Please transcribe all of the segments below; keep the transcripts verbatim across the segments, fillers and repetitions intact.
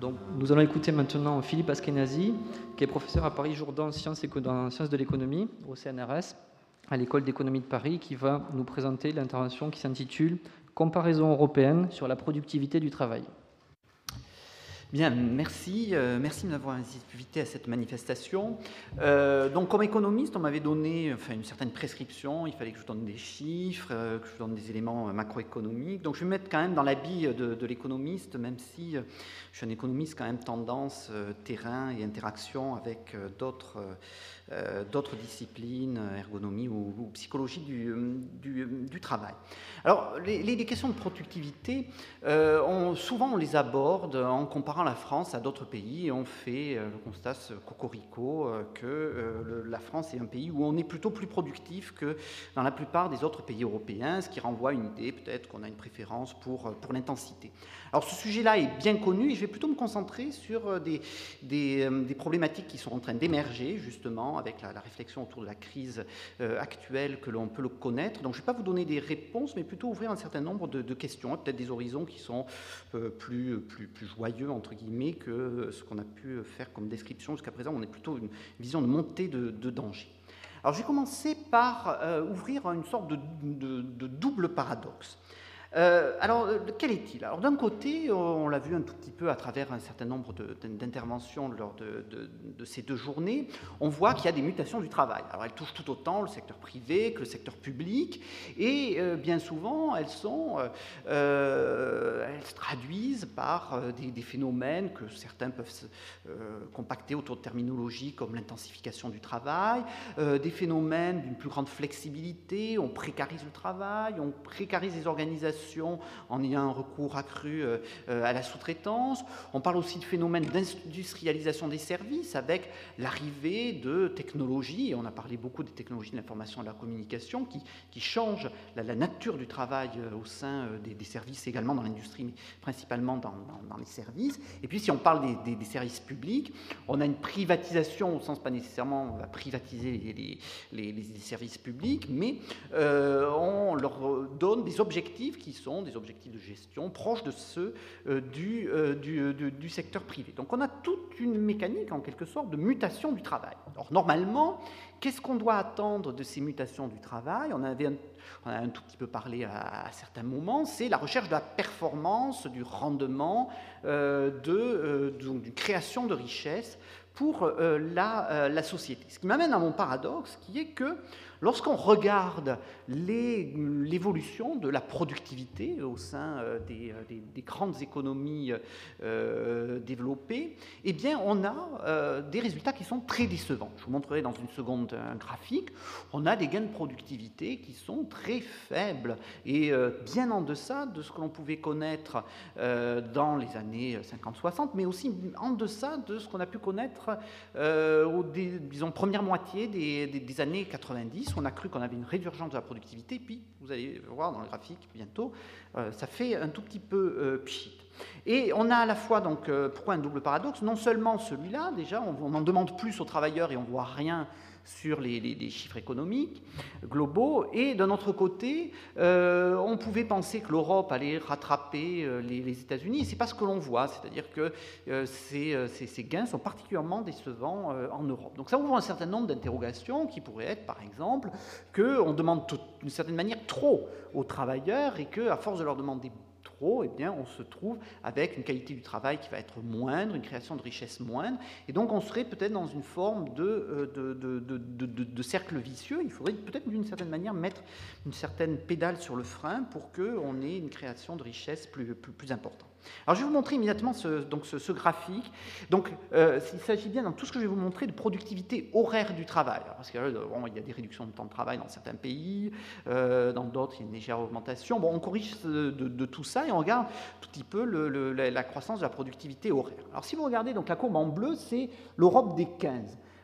Donc, nous allons écouter maintenant Philippe Askenazi, qui est professeur à Paris-Jourdan en sciences, en sciences de l'économie, au C N R S, à l'École d'économie de Paris, qui va nous présenter l'intervention qui s'intitule « Comparaison européenne sur la productivité du travail ». Bien, merci. Euh, merci de m'avoir invité à cette manifestation. Euh, donc, comme économiste, on m'avait donné enfin, une certaine prescription. Il fallait que je donne des chiffres, euh, que je donne des éléments macroéconomiques. Donc, je vais me mettre quand même dans l'habit de, de l'économiste, même si euh, je suis un économiste quand même tendance euh, terrain et interaction avec euh, d'autres euh, d'autres disciplines, ergonomie ou, ou psychologie du, du, du travail. Alors, les, les questions de productivité, euh, on, souvent on les aborde en comparant la France à d'autres pays et on fait euh, le constat cocorico euh, que euh, le, la France est un pays où on est plutôt plus productif que dans la plupart des autres pays européens, ce qui renvoie à une idée peut-être qu'on a une préférence pour, pour l'intensité. Alors ce sujet-là est bien connu et je vais plutôt me concentrer sur des, des, des problématiques qui sont en train d'émerger justement avec la, la réflexion autour de la crise euh, actuelle que l'on peut le connaître. Donc je ne vais pas vous donner des réponses mais plutôt ouvrir un certain nombre de, de questions, peut-être des horizons qui sont euh, plus, plus, plus joyeux entre guillemets que ce qu'on a pu faire comme description jusqu'à présent. On est plutôt une vision de montée de, de danger. Alors je vais commencer par euh, ouvrir une sorte de, de, de double paradoxe. Euh, alors, quel est-il? Alors, d'un côté, on l'a vu un tout petit peu à travers un certain nombre de, d'interventions lors de, de, de ces deux journées, on voit qu'il y a des mutations du travail. Alors, elles touchent tout autant le secteur privé que le secteur public, et euh, bien souvent, elles sont, euh, elles se traduisent par euh, des, des phénomènes que certains peuvent se, euh, compacter autour de terminologies comme l'intensification du travail, euh, des phénomènes d'une plus grande flexibilité, on précarise le travail, on précarise les organisations en ayant un recours accru euh, à la sous-traitance. On parle aussi de phénomènes d'industrialisation des services avec l'arrivée de technologies, et on a parlé beaucoup des technologies de l'information et de la communication qui, qui changent la, la nature du travail euh, au sein euh, des, des services, également dans l'industrie, mais principalement dans, dans, dans les services. Et puis si on parle des, des, des services publics, on a une privatisation au sens pas nécessairement on va privatiser les, les, les, les services publics, mais euh, on leur donne des objectifs qui sont des objectifs de gestion proches de ceux euh, du, euh, du, du, du secteur privé. Donc on a toute une mécanique en quelque sorte de mutation du travail. Alors normalement, qu'est-ce qu'on doit attendre de ces mutations du travail? On avait un, on a un tout petit peu parlé à, à certains moments, c'est la recherche de la performance, du rendement, euh, de, euh, donc d'une création de richesse pour euh, la, euh, la société. Ce qui m'amène à mon paradoxe, qui est que lorsqu'on regarde les, l'évolution de la productivité au sein euh, des, des, des grandes économies euh, développées, eh bien, on a euh, des résultats qui sont très décevants. Je vous montrerai dans une seconde un graphique. On a des gains de productivité qui sont très faibles et euh, bien en deçà de ce que l'on pouvait connaître euh, dans les années cinquante soixante, mais aussi en deçà de ce qu'on a pu connaître Euh, aux des, disons, première moitié des, des, des années quatre-vingt-dix, on a cru qu'on avait une résurgence de la productivité, puis vous allez voir dans le graphique bientôt, euh, ça fait un tout petit peu euh, pchit. Et on a à la fois, donc, euh, pourquoi un double paradoxe? Non seulement celui-là, déjà, on, on en demande plus aux travailleurs et on ne voit rien sur les, les, les chiffres économiques globaux, et d'un autre côté, euh, on pouvait penser que l'Europe allait rattraper euh, les, les États-Unis, et c'est pas ce que l'on voit, c'est-à-dire que euh, ces, ces, ces gains sont particulièrement décevants euh, en Europe. Donc ça ouvre un certain nombre d'interrogations qui pourraient être, par exemple, qu'on demande d'une certaine manière trop aux travailleurs, et qu'à force de leur demander trop, eh bien, on se trouve avec une qualité du travail qui va être moindre, une création de richesse moindre, et donc on serait peut-être dans une forme de, de, de, de, de, de, de cercle vicieux. Il faudrait peut-être d'une certaine manière mettre une certaine pédale sur le frein pour qu'on ait une création de richesse plus, plus, plus importante. Alors je vais vous montrer immédiatement ce, donc ce, ce graphique. Donc euh, il s'agit bien dans tout ce que je vais vous montrer de productivité horaire du travail. Alors, parce qu'il bon, y a des réductions de temps de travail dans certains pays, euh, dans d'autres il y a une légère augmentation. Bon, on corrige de, de, de tout ça et on regarde tout petit peu le, le, la, la croissance de la productivité horaire. Alors si vous regardez donc la courbe en bleu, c'est l'Europe des quinze.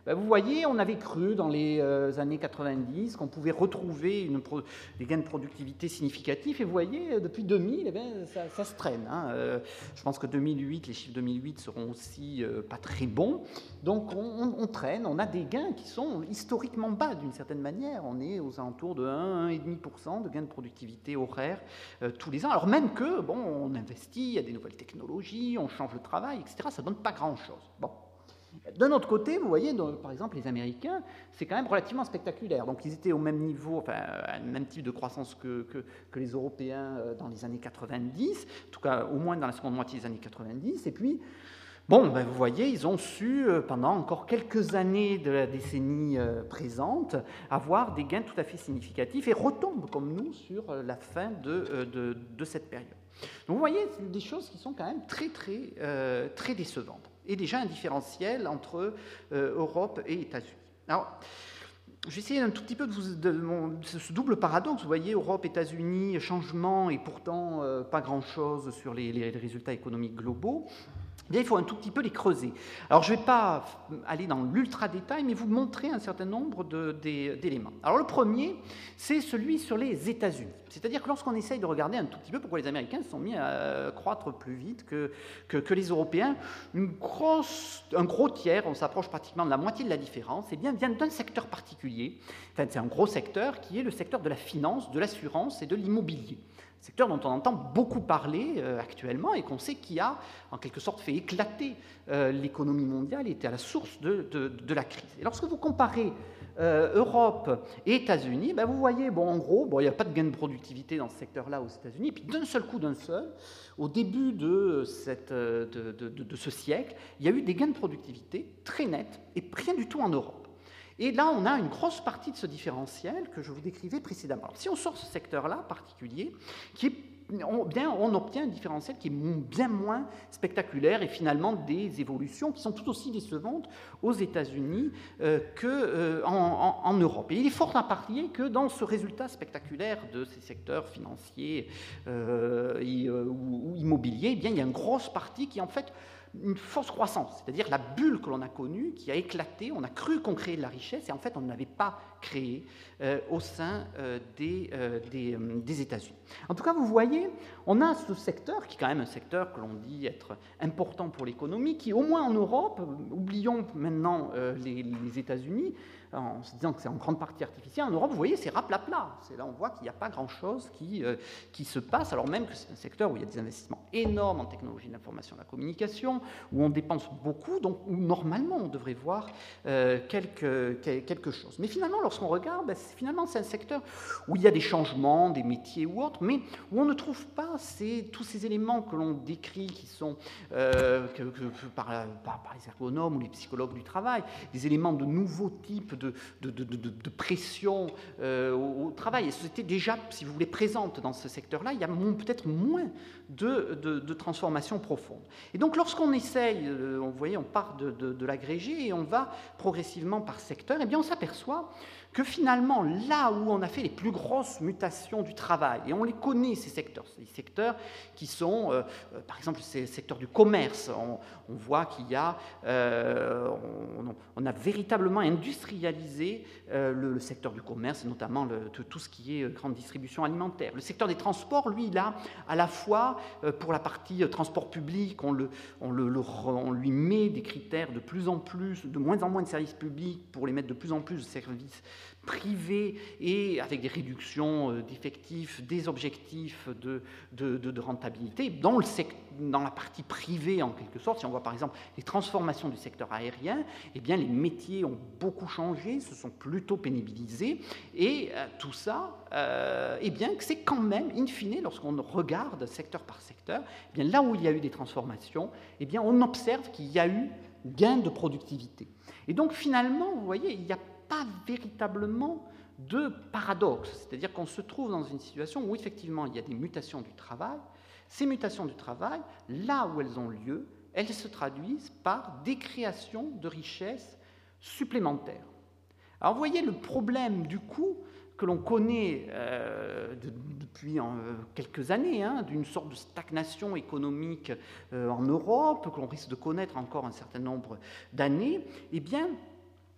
Ben, vous voyez, on avait cru dans les euh, années quatre-vingt-dix qu'on pouvait retrouver une pro- des gains de productivité significatifs, et vous voyez, depuis deux mille, eh bien, ça, ça se traîne. Hein. Euh, je pense que deux mille huit, les chiffres deux mille huit seront aussi euh, pas très bons. Donc on, on, on traîne, on a des gains qui sont historiquement bas d'une certaine manière. On est aux alentours de un à un virgule cinq pour cent de gains de productivité horaire euh, tous les ans. Alors même que, bon, on investit, il y a des nouvelles technologies, on change le travail, et cetera. Ça ne donne pas grand-chose. Bon. D'un autre côté, vous voyez, donc, par exemple, les Américains, c'est quand même relativement spectaculaire. Donc, ils étaient au même niveau, enfin, à un même type de croissance que, que, que les Européens dans les années quatre-vingt-dix, en tout cas, au moins dans la seconde moitié des années quatre-vingt-dix. Et puis, bon, ben, vous voyez, ils ont su, pendant encore quelques années de la décennie présente, avoir des gains tout à fait significatifs et retombent, comme nous, sur la fin de, de, de cette période. Donc, vous voyez, c'est des choses qui sont quand même très, très, euh, très décevantes. Et déjà un différentiel entre euh, Europe et États-Unis. Alors, je vais essayer un tout petit peu de, vous, de, mon, de ce double paradoxe. Vous voyez, Europe, États-Unis, changement et pourtant euh, pas grand-chose sur les, les résultats économiques globaux. Bien, il faut un tout petit peu les creuser. Alors, je ne vais pas aller dans l'ultra-détail, mais vous montrer un certain nombre de, de, d'éléments. Alors, le premier, c'est celui sur les États-Unis. C'est-à-dire que lorsqu'on essaye de regarder un tout petit peu pourquoi les Américains se sont mis à croître plus vite que, que, que les Européens, une grosse, un gros tiers, on s'approche pratiquement de la moitié de la différence, eh bien, vient d'un secteur particulier. Enfin, c'est un gros secteur qui est le secteur de la finance, de l'assurance et de l'immobilier. Secteur dont on entend beaucoup parler euh, actuellement et qu'on sait qui a, en quelque sorte, fait éclater euh, l'économie mondiale et était à la source de, de, de la crise. Et lorsque vous comparez euh, Europe et États-Unis, ben vous voyez, bon, en gros, bon, il n'y a pas de gain de productivité dans ce secteur-là aux États-Unis, et puis d'un seul coup, d'un seul, au début de, cette, de, de, de, de ce siècle, il y a eu des gains de productivité très nets et rien du tout en Europe. Et là, on a une grosse partie de ce différentiel que je vous décrivais précédemment. Alors, si on sort ce secteur-là particulier, qui est, on, bien, on obtient un différentiel qui est bien moins spectaculaire et finalement des évolutions qui sont tout aussi décevantes aux États-Unis euh, qu'en euh, en, en Europe. Et il est fort à parier que dans ce résultat spectaculaire de ces secteurs financiers euh, et, euh, ou, ou immobiliers, eh bien, il y a une grosse partie qui, en fait, une fausse croissance, c'est-à-dire la bulle que l'on a connue, qui a éclaté, on a cru qu'on créait de la richesse, et en fait on ne l'avait pas créée euh, au sein euh, des, euh, des, euh, des États-Unis. En tout cas, vous voyez, on a ce secteur, qui est quand même un secteur que l'on dit être important pour l'économie, qui au moins en Europe, oublions maintenant euh, les, les États-Unis, en se disant que c'est en grande partie artificiel, en Europe, vous voyez, c'est raplapla. C'est là on voit qu'il n'y a pas grand-chose qui, euh, qui se passe, alors même que c'est un secteur où il y a des investissements énormes en technologie de l'information et de la communication, où on dépense beaucoup, donc où normalement on devrait voir euh, quelque, quelque chose. Mais finalement, lorsqu'on regarde, ben, c'est, finalement c'est un secteur où il y a des changements, des métiers ou autres, mais où on ne trouve pas ces, tous ces éléments que l'on décrit, qui sont euh, que, que, par, par, par les ergonomes ou les psychologues du travail, des éléments de nouveaux types de, de, de, de, de pression euh, au, au travail. Et c'était déjà, si vous voulez, présente dans ce secteur-là, il y a peut-être moins de, de, de transformations profondes. Et donc, lorsqu'on essaye, euh, vous voyez, on part de, de, de l'agrégé et on va progressivement par secteur, eh bien, on s'aperçoit que finalement, là où on a fait les plus grosses mutations du travail, et on les connaît, ces secteurs, ces secteurs qui sont, euh, euh, par exemple, ces secteurs du commerce, on, on voit qu'il y a, euh, on, on a véritablement industrialisé euh, le, le secteur du commerce, et notamment le, tout, tout ce qui est grande distribution alimentaire. Le secteur des transports, lui, il a à la fois, euh, pour la partie euh, transport public, on, le, on, le, le, on lui met des critères de plus en plus, de moins en moins de services publics pour les mettre de plus en plus de services privés et avec des réductions d'effectifs, des objectifs de, de, de, de rentabilité. Dans, le sect- dans la partie privée, en quelque sorte, si on voit par exemple les transformations du secteur aérien, eh bien, les métiers ont beaucoup changé, se sont plutôt pénibilisés, et euh, tout ça, euh, eh bien, c'est quand même, in fine, lorsqu'on regarde secteur par secteur, eh bien, là où il y a eu des transformations, eh bien, on observe qu'il y a eu gain de productivité. Et donc, finalement, vous voyez, il y a pas véritablement de paradoxe, c'est-à-dire qu'on se trouve dans une situation où effectivement il y a des mutations du travail. Ces mutations du travail, là où elles ont lieu, elles se traduisent par des créations de richesses supplémentaires. Alors vous voyez le problème du coup que l'on connaît euh, de, depuis euh, quelques années, hein, d'une sorte de stagnation économique euh, en Europe, que l'on risque de connaître encore un certain nombre d'années, eh bien,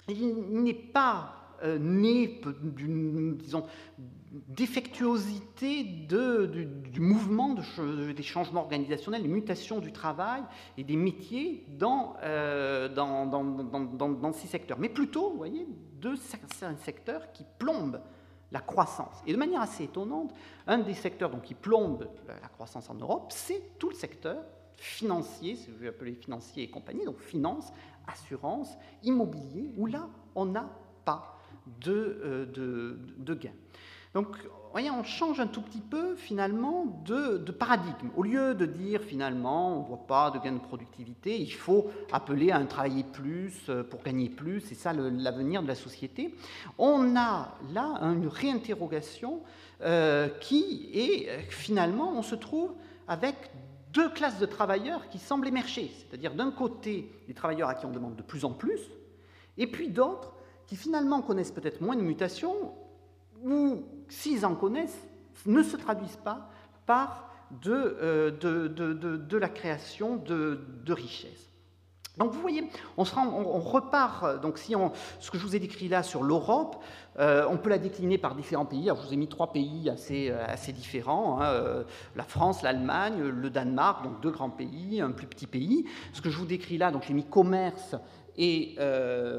il n'est pas euh, né d'une, disons, défectuosité de, du, du mouvement de, des changements organisationnels, des mutations du travail et des métiers dans, euh, dans, dans, dans, dans, dans ces secteurs, mais plutôt, vous voyez, de certains secteurs qui plombent la croissance. Et de manière assez étonnante, un des secteurs donc, qui plombe la croissance en Europe, c'est tout le secteur financier, si je veux appeler financier et compagnie, donc finance, assurance, immobilier, où là, on n'a pas de, euh, de, de gains. Donc, vous voyez, on change un tout petit peu, finalement, de, de paradigme. Au lieu de dire, finalement, on ne voit pas de gain de productivité, il faut appeler à un travailler plus pour gagner plus, c'est ça le, l'avenir de la société. On a là une réinterrogation euh, qui est, finalement, on se trouve avec deux classes de travailleurs qui semblent émerger. C'est-à-dire, d'un côté, des travailleurs à qui on demande de plus en plus, et puis d'autres qui, finalement, connaissent peut-être moins de mutations, ou, s'ils en connaissent, ne se traduisent pas par de, euh, de, de, de, de la création de, de richesses. Donc vous voyez, on, se rend, on, on repart, donc si on, ce que je vous ai décrit là sur l'Europe, euh, on peut la décliner par différents pays. Alors je vous ai mis trois pays assez, assez différents, hein, euh, la France, l'Allemagne, le Danemark, donc deux grands pays, un plus petit pays. Ce que je vous décris là, donc j'ai mis commerce et, euh,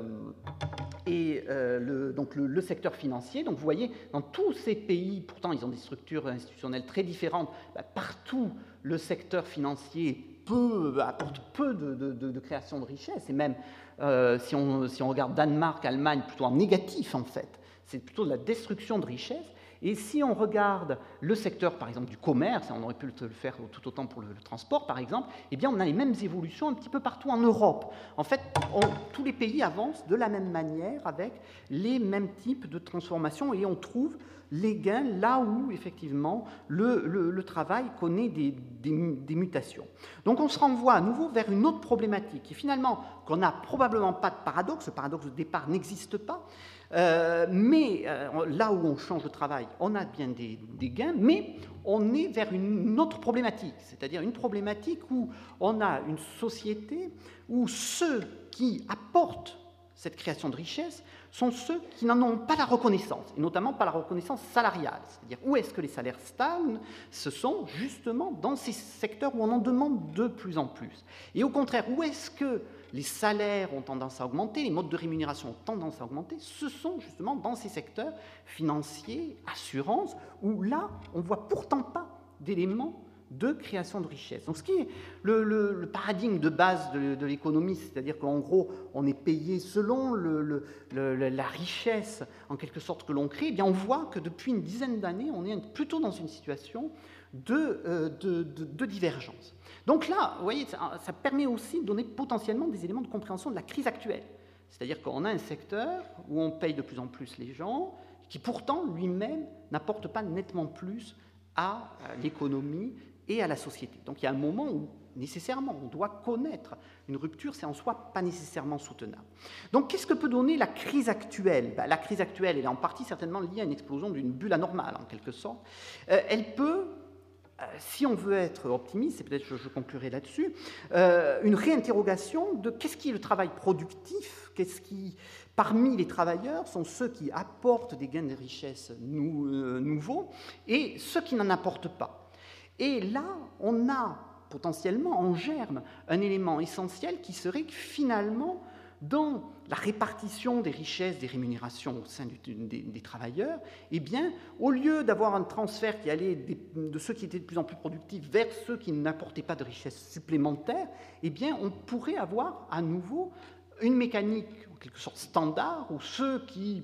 et euh, le, donc le, le secteur financier. Donc vous voyez, dans tous ces pays, pourtant ils ont des structures institutionnelles très différentes, bah, partout le secteur financier peu, apporte peu de, de, de, de création de richesse, et même euh, si, on, si on regarde Danemark, Allemagne, plutôt en négatif en fait, c'est plutôt de la destruction de richesse. Et si on regarde le secteur, par exemple, du commerce, et on aurait pu le faire tout autant pour le, le transport, par exemple, eh bien, on a les mêmes évolutions un petit peu partout en Europe. En fait, on, tous les pays avancent de la même manière, avec les mêmes types de transformations, et on trouve les gains là où, effectivement, le, le, le travail connaît des, des, des mutations. Donc, on se renvoie à nouveau vers une autre problématique, et finalement, qu'on n'a probablement pas de paradoxe, le paradoxe de départ n'existe pas, Euh, mais euh, là où on change de travail, on a bien des, des gains, mais on est vers une autre problématique, c'est-à-dire une problématique où on a une société où ceux qui apportent cette création de richesse sont ceux qui n'en ont pas la reconnaissance, et notamment pas la reconnaissance salariale. C'est-à-dire où est-ce que les salaires stagnent? Ce sont justement dans ces secteurs où on en demande de plus en plus. Et au contraire, où est-ce que les salaires ont tendance à augmenter, les modes de rémunération ont tendance à augmenter, ce sont justement dans ces secteurs financiers, assurances, où là, on ne voit pourtant pas d'éléments de création de richesse. Donc, ce qui est le, le, le paradigme de base de, de l'économie, c'est-à-dire qu'en gros, on est payé selon le, le, le, la richesse, en quelque sorte, que l'on crée, eh bien, on voit que depuis une dizaine d'années, on est plutôt dans une situation de, euh, de, de, de divergence. Donc là, vous voyez, ça, ça permet aussi de donner potentiellement des éléments de compréhension de la crise actuelle. C'est-à-dire qu'on a un secteur où on paye de plus en plus les gens, qui pourtant, lui-même, n'apporte pas nettement plus à l'économie et à la société. Donc il y a un moment où, nécessairement, on doit connaître une rupture, c'est en soi pas nécessairement soutenable. Donc qu'est-ce que peut donner la crise actuelle? Ben, la crise actuelle, elle est en partie certainement liée à une explosion d'une bulle anormale, en quelque sorte. Euh, elle peut, euh, si on veut être optimiste, et peut-être je, je conclurai là-dessus, euh, une réinterrogation de qu'est-ce qui est le travail productif, qu'est-ce qui, parmi les travailleurs, sont ceux qui apportent des gains de richesse nou, euh, nouveaux et ceux qui n'en apportent pas. Et là, on a potentiellement en germe un élément essentiel qui serait que finalement, dans la répartition des richesses, des rémunérations au sein du, des, des travailleurs, eh bien, au lieu d'avoir un transfert qui allait des, de ceux qui étaient de plus en plus productifs vers ceux qui n'apportaient pas de richesses supplémentaires, eh bien, on pourrait avoir à nouveau une mécanique en quelque sorte standard où ceux qui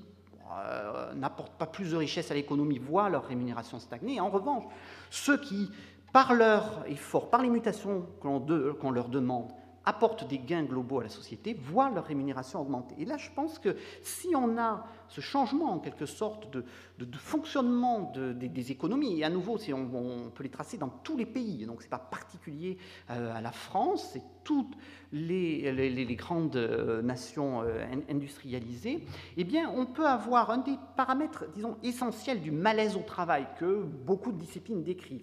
Euh, n'apportent pas plus de richesse à l'économie, voient leur rémunération stagner. Et en revanche, ceux qui, par leur effort, par les mutations qu'on, de, qu'on leur demande, apportent des gains globaux à la société, voient leur rémunération augmenter. Et là, je pense que si on a ce changement, en quelque sorte, de, de, de fonctionnement de, de, des économies, et à nouveau, si on, on peut les tracer dans tous les pays, donc ce n'est pas particulier euh, à la France, c'est toutes les, les, les grandes nations euh, industrialisées, eh bien, on peut avoir un des paramètres, disons, essentiels du malaise au travail que beaucoup de disciplines décrivent,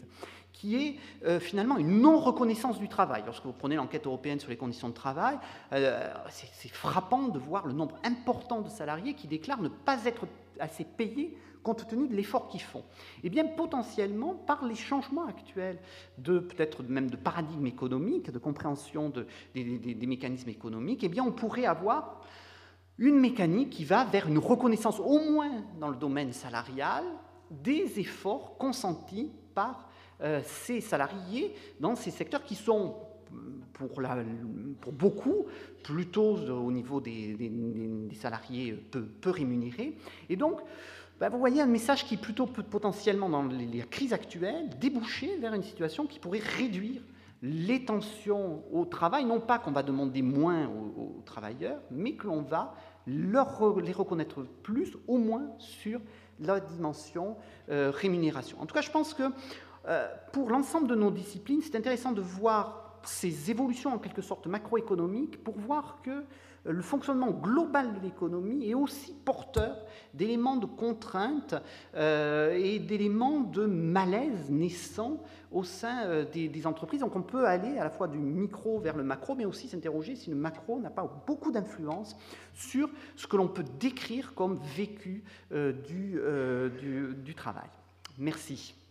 qui est euh, finalement une non-reconnaissance du travail. Lorsque vous prenez l'enquête européenne sur les conditions de travail, euh, c'est frappant de voir le nombre important de salariés qui déclarent ne pas être assez payés compte tenu de l'effort qu'ils font. Et bien, potentiellement, par les changements actuels, de peut-être même de paradigme économique, de compréhension de, des, des, des mécanismes économiques, eh bien, on pourrait avoir une mécanique qui va vers une reconnaissance, au moins dans le domaine salarial, des efforts consentis par euh, ces salariés dans ces secteurs qui sont, pour, la, pour beaucoup, plutôt au niveau des, des, des salariés peu, peu rémunérés. Et donc, ben vous voyez un message qui, plutôt peut potentiellement, dans les, les crises actuelles, déboucher vers une situation qui pourrait réduire les tensions au travail, non pas qu'on va demander moins aux, aux travailleurs, mais que l'on va leur, les reconnaître plus, au moins sur la dimension euh, rémunération. En tout cas, je pense que euh, pour l'ensemble de nos disciplines, c'est intéressant de voir ces évolutions en quelque sorte macroéconomiques pour voir que le fonctionnement global de l'économie est aussi porteur d'éléments de contrainte euh, et d'éléments de malaise naissants au sein euh, des, des entreprises. Donc on peut aller à la fois du micro vers le macro, mais aussi s'interroger si le macro n'a pas beaucoup d'influence sur ce que l'on peut décrire comme vécu euh, du, euh, du, du travail. Merci.